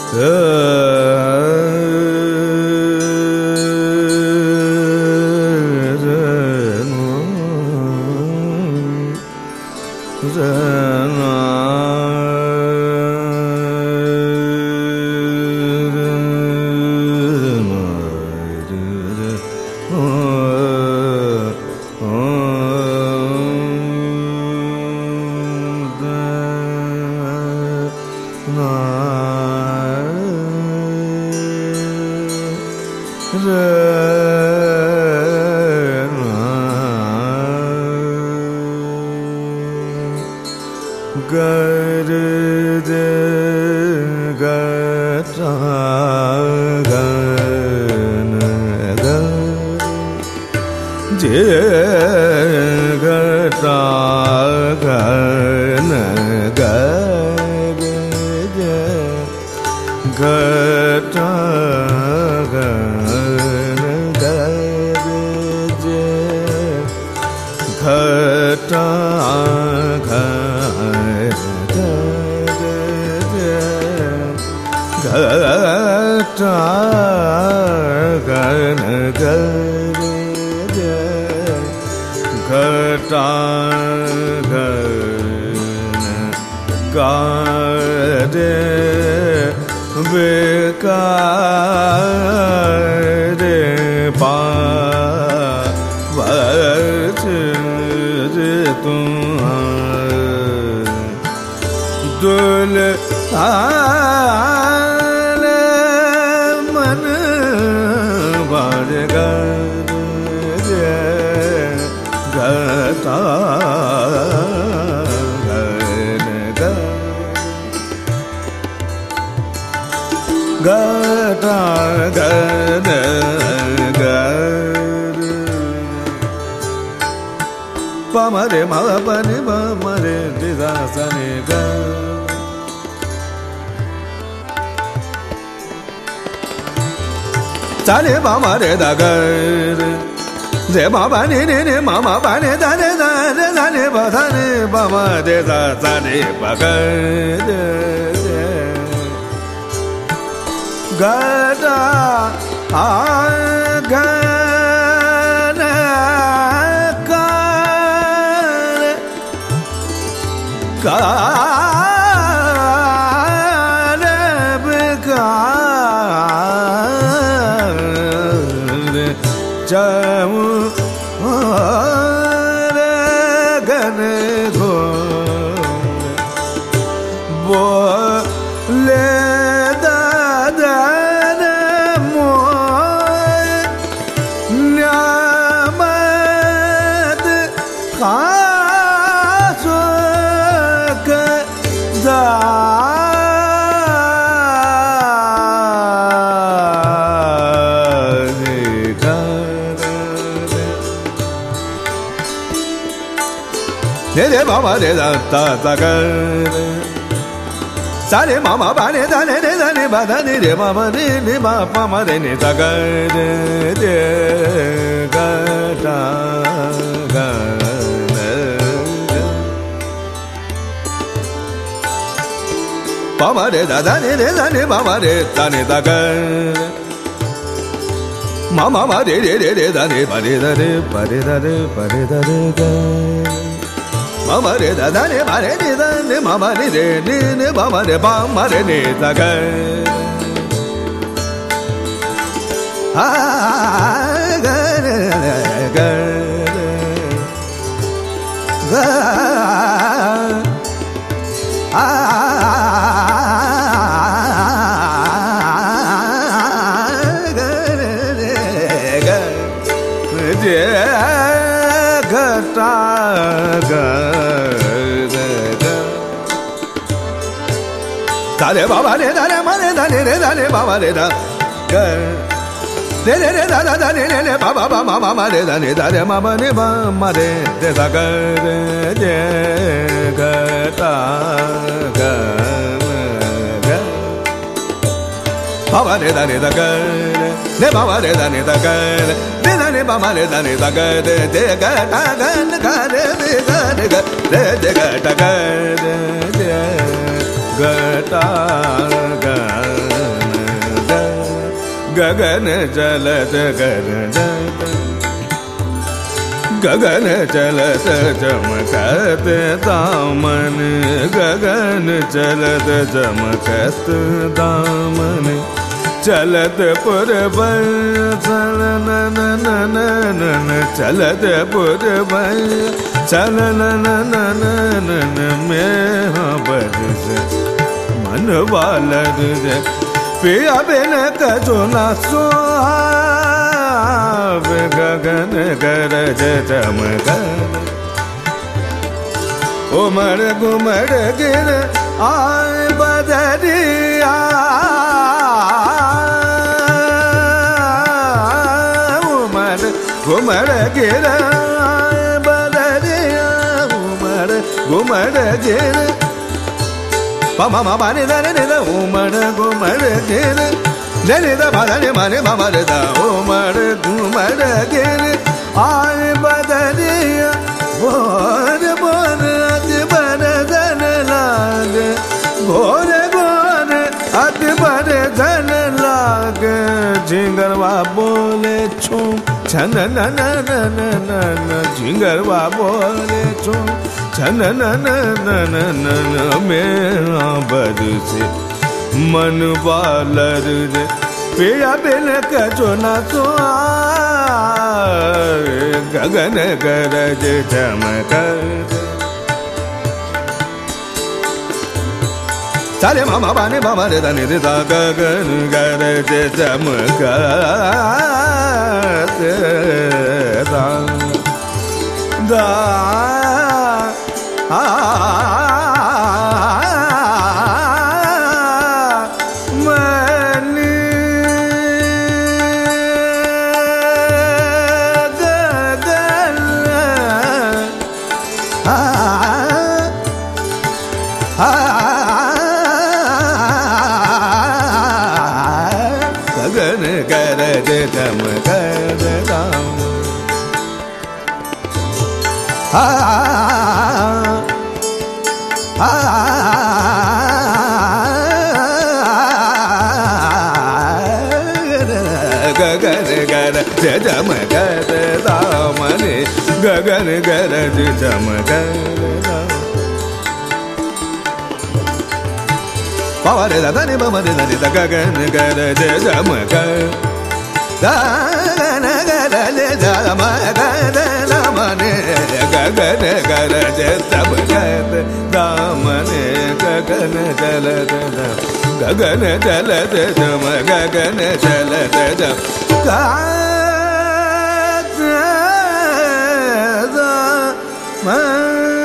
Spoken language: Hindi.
Tani mama re da ga re mama ni ni ni mama ba ni da ni da ni da ni ba da ni ba ma de da da ni ba ga ga da a ga na ga ga jamu gan go bole da da mo nyamat khaso ka da re mama re da da da ga sa re mama ba re da re da ni ba da ni re mama ni ni ma pa ma re ni da ga de ga da ga pa ma re da ni re da ni mama re da ni da ga mama ma re da ni ba re da re ba re da re ba re da re ga mama re da da ni ma re ni da ni mama ni re ni ni mama re ba ma re ni da ga a ga ga ga a da re ba ba re da re ma re da ni re da ni ba ba re da ga re re re da da da ni re ba ba ba ma ma ma re da ni da re ma ba ni ba ma re de da ga re je ga ta ga ga ba ba re da ni da ga re ba ba re da ni da ga re da ni ba ma re da ni da ga de ga ta ga ga re de ga de ga ta ga de ga ta ga गगन चलत गरज गगन चलत चमकत दामन गगन चलत चमकत दामन चलत पुरबन चलन चलत पुरबन चलन में बरस मन बालर पिया बिन कजो न सुहाव गगन गरज चमकत उमड़ घुमड़ गिर आए बदरिया उमड़ घुमड़ गिर आए बदरिया उमड़ घुमड़ गिर पमा मा नि द उमड़ घुमड़ गिर नि द भ नि म नि म म रे द उमड़ घुमड़ गिर आए बदरिया भोर भोर अति बरदन लागे भोर भोर अति बरदन लागे झिंगरवा बोले छूम छन न न न न न झिंगरवा बोले छूम छन न न न न न मेरा बरसे मन बालर रे पिया बिन कजो न गगन गरज चमकत चले मामा बाने मामा रे दा नि रे दा गगन गरज चमकत दा दा गगन गरज चमकत दाम गगन गरज चमकत दामने गगन गरज चमकत दाम पवरे दा नि म रे दा नि दा गगन गरज चमकत गगन गरज चमकत दामने गगन गरज चमकत दामने गगन चलत गगन चलत चम गगन चलत चम